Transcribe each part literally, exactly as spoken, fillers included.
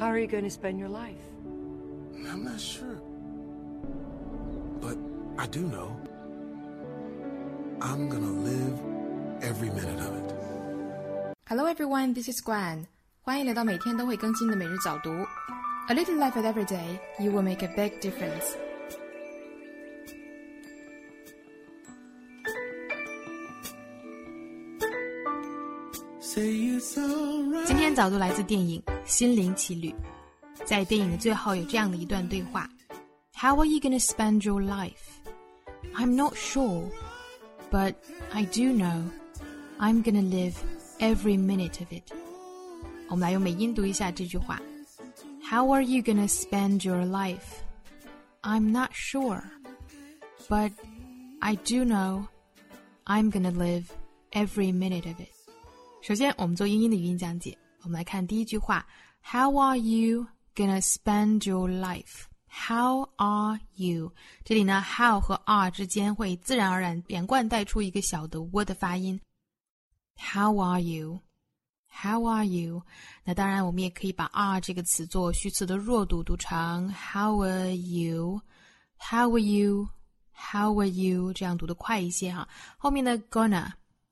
How are you going to spend your life? I'm not sure. But I do know. I'm gonna live every minute of it. Hello everyone, this is Guan. 欢迎来到每天都会更新的每日早读。A little life at every day, you will make a big difference. 今天早读来自电影《心灵奇旅》。在电影的最后有这样的一段对话 How are you going to spend your life? I'm not sure, but I do know I'm going to live every minute of it. 我们来用美音读一下这句话 How are you going to spend your life? I'm not sure, but I do know I'm going to live every minute of it. 首先我们做英音的语音讲解，我们来看第一句话 How are you gonna spend your life? How are you? 这里呢 how 和 are 之间会自然而然连贯带出一个小的 w 的发音 How are you? How are you? 那当然我们也可以把 are 这个词做虚词的弱读，读成 How are you? How are you? How are you? 这样读得快一些哈。后面的 gonna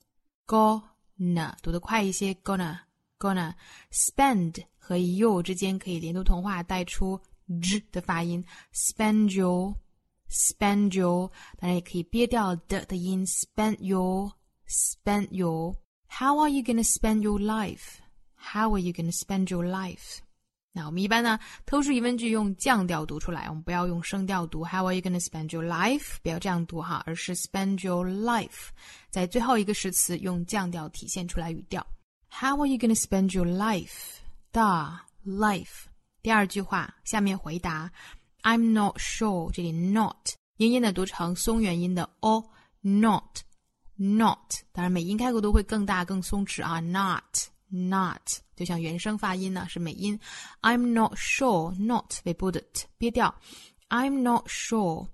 gonna 读得快一些 gonna gonna spend 和 you 之间可以连读同化带出 z 的发音 spend your spend your 当然也可以憋掉的的音 spend your spend your How are you gonna spend your life? How are you gonna spend your life? 那我们一般呢偷出疑问句用降调读出来，我们不要用声调读 How are you gonna spend your life? 不要这样读哈，而是 spend your life 在最后一个时词用降调体现出来语调 How are you gonna spend your life? 的 life 第二句话下面回答 I'm not sure 这里 not 音音的读成松元音的 o not not 当然美音开口都会更大更松弛啊 not not 就像原声发音呢是美音 I'm not sure not 被不的 t 憋掉 I'm not sure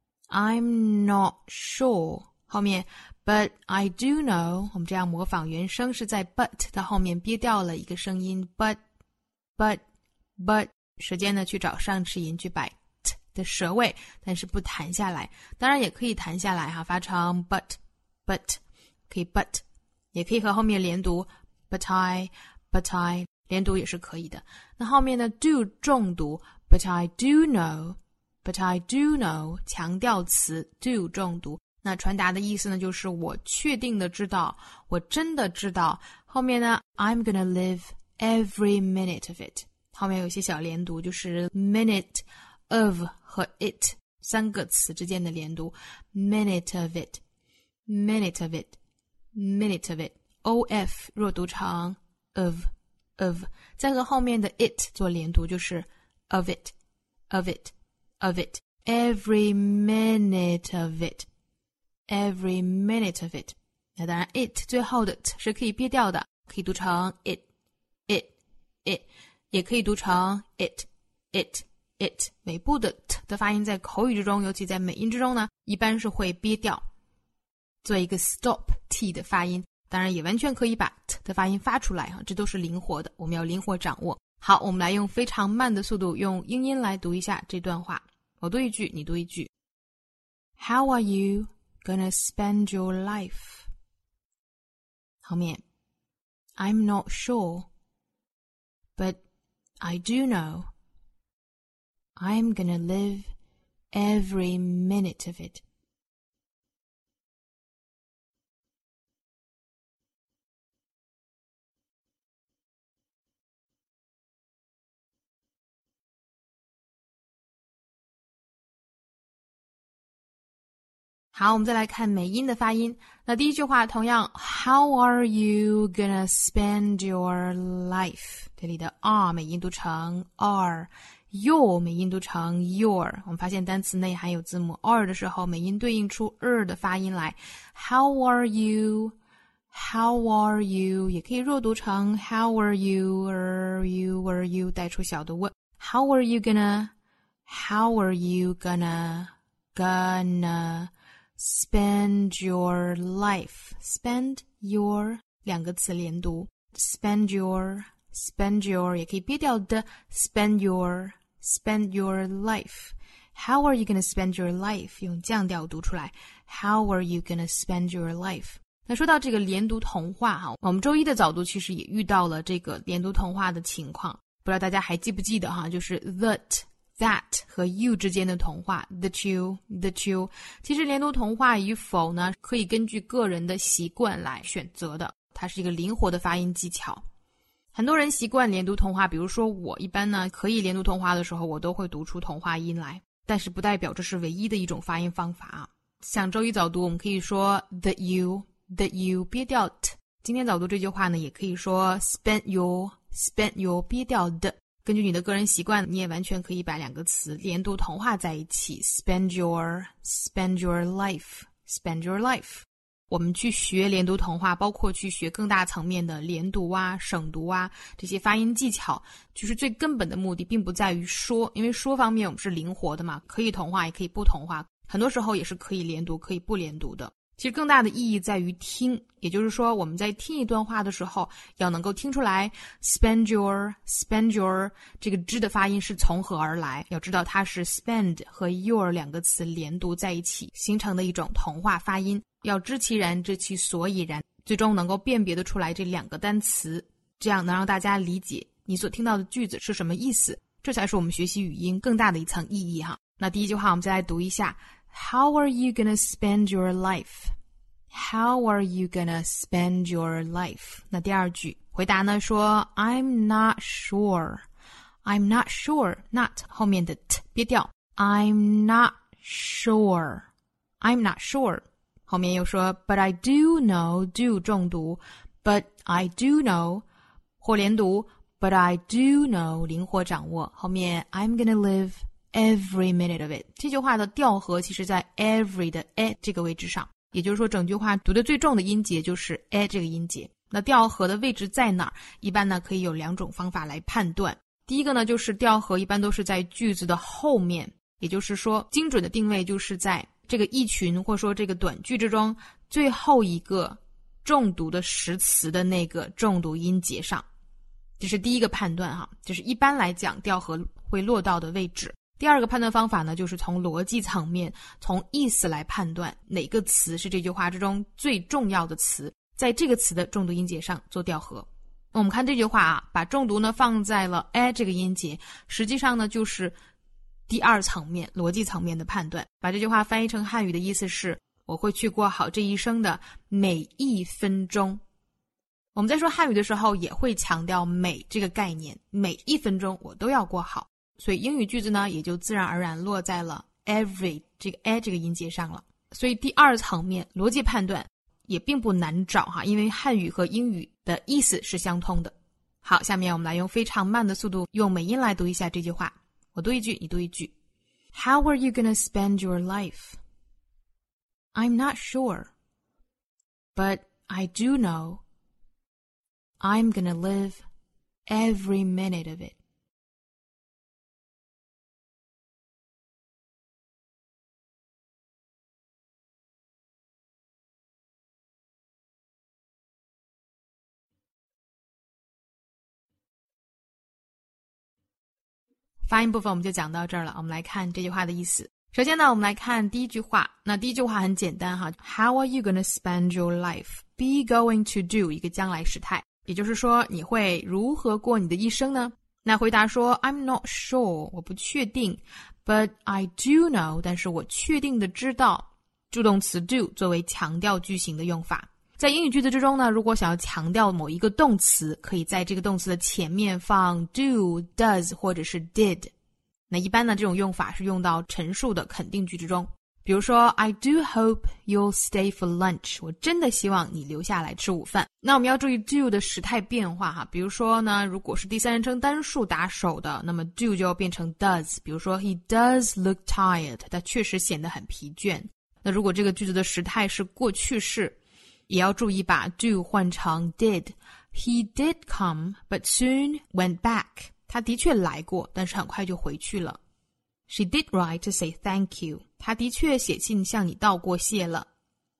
I'm not sure 后面 but I do know 我们这样模仿原声是在 but 的后面憋掉了一个声音 but but but 舌尖呢去找上齿龈去摆 t 的舌位但是不弹下来当然也可以弹下来哈发成 but but 可以 but 也可以和后面连读 but I but I 连读也是可以的那后面呢 do 重读 but I do know but I do know 强调词 do 重读那传达的意思呢就是我确定的知道我真的知道后面呢 I'm gonna live every minute of it 后面有一些小连读就是 minute of 和 it 三个词之间的连读 minute of it minute of it minute of it of 弱读成 of of 再和后面的 it 做连读就是 of it of it of it every minute of it every minute of it 那当然 it 最后的 t 是可以憋掉的可以读成 it it it 也可以读成 it it it 尾部的 t 的发音在口语之中尤其在美音之中呢一般是会憋掉做一个 stop t 的发音当然也完全可以把 t 的发音发出来这都是灵活的我们要灵活掌握好我们来用非常慢的速度用英音来读一下这段话我读一句你读一句 How are you gonna spend your life? 后面 I'm not sure, but I do know I'm gonna live every minute of it. 好，我们再来看美音的发音。那第一句话同样 How are you gonna spend your life? 这里的 are 美音读成 are your 美音读成 your 我们发现单词内含有字母 r 的时候美音对应出 er 的发音来 How are you? How are you? 也可以弱读成 How are you? Are you? Are you? 带出小的 w How are you gonna? How are you gonna? Gonna spend your life. Spend your 两个词连读 Spend your spend your 也可以憋掉的 spend your spend your life. How are you gonna spend your life? 用降调读出来 How are you gonna spend your life? 那说到这个连读童话哈，我们周一的早读其实也遇到了这个连读童话的情况，不知道大家还记不记得哈，就是 that that 和 you 之间的童话 that you that you 其实连读童话与否呢，可以根据个人的习惯来选择的，它是一个灵活的发音技巧。很多人习惯连读童话，比如说我一般呢可以连读童话的时候，我都会读出童话音来，但是不代表这是唯一的一种发音方法啊。像周一早读我们可以说 that you that you 憋掉 t， 今天早读这句话呢也可以说 spend your spend your 憋掉的，根据你的个人习惯，你也完全可以把两个词连读童话在一起 spend your spend your life spend your life。 我们去学连读童话，包括去学更大层面的连读啊省读啊这些发音技巧，就是最根本的目的并不在于说，因为说方面我们是灵活的嘛，可以同化也可以不同化，很多时候也是可以连读可以不连读的。其实更大的意义在于听，也就是说我们在听一段话的时候要能够听出来 spend your spend your 这个 z 的发音是从何而来，要知道它是 spend 和 your 两个词连读在一起形成的一种同化发音，要知其然知其所以然，最终能够辨别得出来这两个单词，这样能让大家理解你所听到的句子是什么意思，这才是我们学习语音更大的一层意义哈。那第一句话我们再来读一下How are you gonna spend your life? How are you gonna spend your life? 那第二句回答呢说 I'm not sure. I'm not sure. Not 后面的 t 憋掉 I'm not sure. I'm not sure. 后面又说 But I do know. Do 重读 But I do know. 或连读 But I do know. 灵活掌握后面 I'm gonna live every minute of it. 这句话的调和其实在 every 的 e 这个位置上，也就是说整句话读的最重的音节就是 e 这个音节。那调和的位置在哪儿？一般呢可以有两种方法来判断。第一个呢就是调和一般都是在句子的后面，也就是说精准的定位就是在这个意群或者说这个短句之中最后一个重读的实词的那个重读音节上，这是第一个判断哈，就是一般来讲调和会落到的位置。第二个判断方法呢，就是从逻辑层面，从意思来判断哪个词是这句话之中最重要的词，在这个词的重读音节上做调和。我们看这句话啊，把重读呢放在了 a 这个音节，实际上呢就是第二层面逻辑层面的判断。把这句话翻译成汉语的意思是我会去过好这一生的每一分钟。我们在说汉语的时候也会强调每这个概念，每一分钟我都要过好，所以英语句子呢也就自然而然落在了 every 这个 a 这个音节上了。所以第二层面逻辑判断也并不难找哈，因为汉语和英语的意思是相通的。好，下面我们来用非常慢的速度用美音来读一下这句话，我读一句你读一句。 How are you gonna spend your life? I'm not sure, but I do know I'm gonna live every minute of it.发音部分我们就讲到这儿了，我们来看这句话的意思。首先呢，我们来看第一句话。那第一句话很简单哈 How are you gonna spend your life? Be going to do 一个将来时态，也就是说你会如何过你的一生呢？那回答说 I'm not sure 我不确定 But I do know 但是我确定的知道。助动词 do 作为强调句型的用法。在英语句子之中呢，如果想要强调某一个动词，可以在这个动词的前面放 do, does 或者是 did。 那一般呢这种用法是用到陈述的肯定句之中，比如说 I do hope you'll stay for lunch 我真的希望你留下来吃午饭。那我们要注意 do 的时态变化哈，比如说呢如果是第三人称单数打手的，那么 do 就要变成 does， 比如说 He does look tired 他确实显得很疲倦。那如果这个句子的时态是过去式，也要注意把 do 换成 did。 He did come but soon went back 他的确来过，但是很快就回去了。 She did write to say thank you 他的确写信向你道过谢了。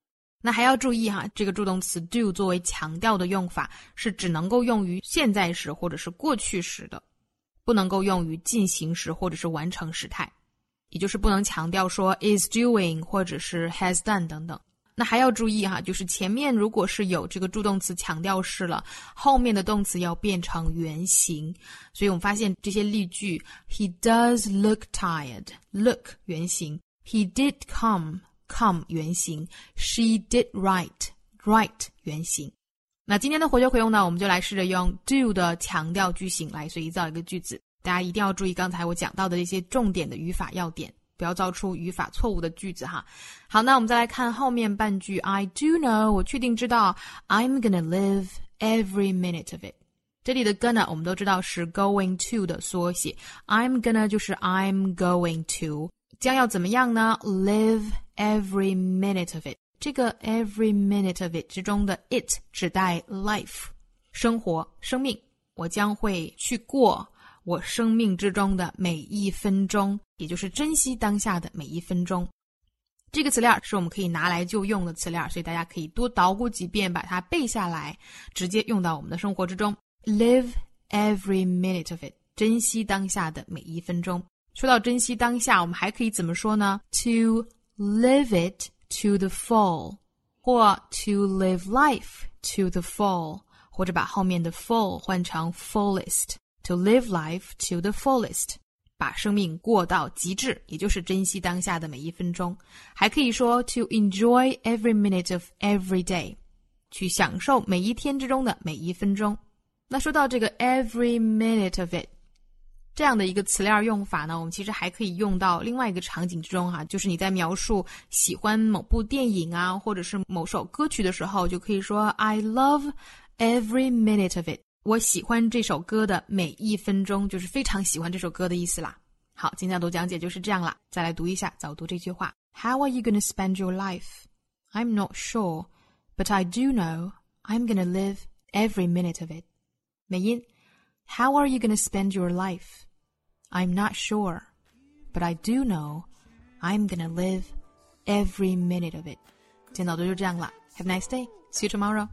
那还要注意哈，这个助动词 do 作为强调的用法是只能够用于现在时或者是过去时的，不能够用于进行时或者是完成时态，也就是不能强调说 is doing 或者是 has done 等等。那还要注意哈，就是前面如果是有这个助动词强调式了，后面的动词要变成原形。所以我们发现这些例句 He does look tired, look 原形， He did come come 原形， She did write write 原形。那今天的活学活用呢，我们就来试着用 do 的强调句型来随意造一个句子。大家一定要注意刚才我讲到的这些重点的语法要点，不要造出语法错误的句子哈。好，那我们再来看后面半句 I do know 我确定知道 I'm gonna live every minute of it。 这里的 gonna 我们都知道是 going to 的缩写， I'm gonna 就是 I'm going to， 将要怎么样呢？ live every minute of it， 这个 every minute of it 之中的 it 指代 life 生活生命，我将会去过我生命之中的每一分钟，也就是珍惜当下的每一分钟。这个词链是我们可以拿来就用的词链，所以大家可以多捣鼓几遍把它背下来，直接用到我们的生活之中。 Live every minute of it， 珍惜当下的每一分钟。说到珍惜当下，我们还可以怎么说呢？ To live it to the full， 或 to live life to the full， 或者把后面的 full 换成 fullest，To live life to the fullest， 把生命过到极致，也就是珍惜当下的每一分钟。还可以说 to enjoy every minute of every day， 去享受每一天之中的每一分钟。那说到这个 every minute of it 这样的一个词链用法呢，我们其实还可以用到另外一个场景之中哈，就是你在描述喜欢某部电影啊，或者是某首歌曲的时候，就可以说 I love every minute of it，我喜欢这首歌的每一分钟，就是非常喜欢这首歌的意思啦。好，今天的读讲解就是这样啦。再来读一下早读这句话 How are you going to spend your life? I'm not sure, but I do know I'm going to live every minute of it. 美音 How are you going to spend your life? I'm not sure, but I do know I'm going to live every minute of it. 今天早读就这样啦。Have a nice day. See you tomorrow.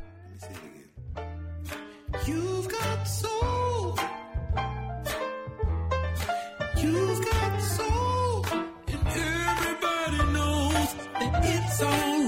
You've got soul. You've got soul. And everybody knows that it's all